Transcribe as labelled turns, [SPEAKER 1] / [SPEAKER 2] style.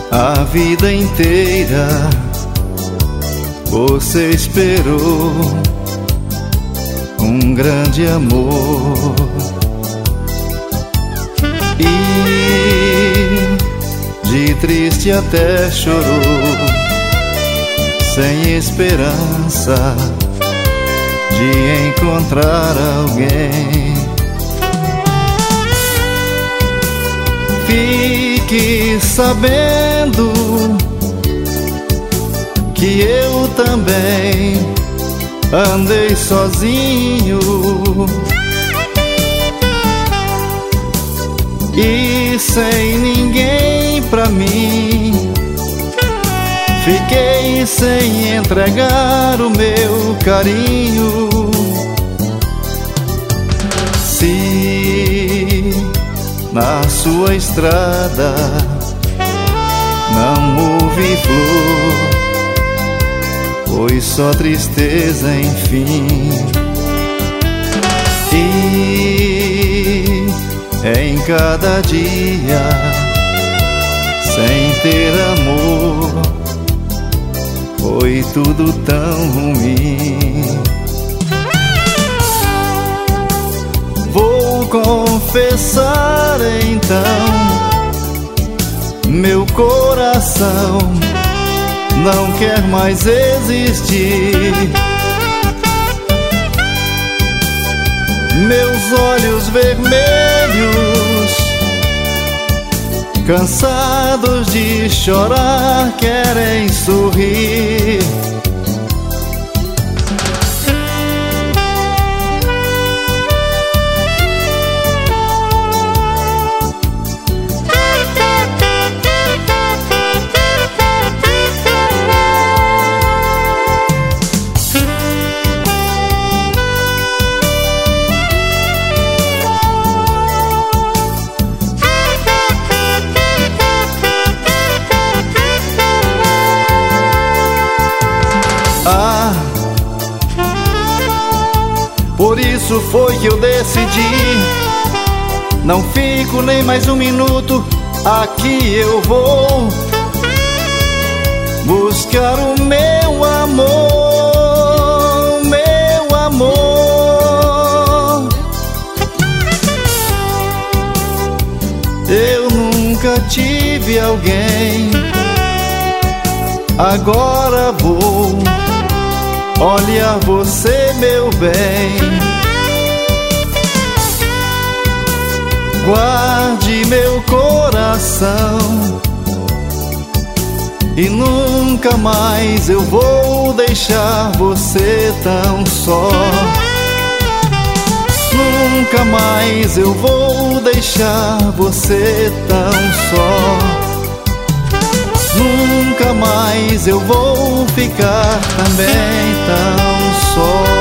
[SPEAKER 1] A vida inteira você esperou um grande amor e de triste até chorou, sem esperança de encontrar alguém. Fique sabendo que eu também andei sozinho e sem ninguém pra mim. Fiquei sem entregar o meu carinho. Se na sua estrada não houve flor, foi só tristeza, enfim. E em cada dia, sem ter amor, foi tudo tão ruim. Vou confessar então, meu coração não quer mais existir. Meus olhos vermelhos, cansados de chorar, querem sorrir. Por isso foi que eu decidi, não fico nem mais um minuto, aqui eu vou buscar o meu amor, meu amor. Eu nunca tive alguém, agora vou olhar você, meu bem. Guarde meu coração e nunca mais eu vou deixar você tão só. Nunca mais eu vou deixar você tão só. Nunca mais eu vou ficar também tão só.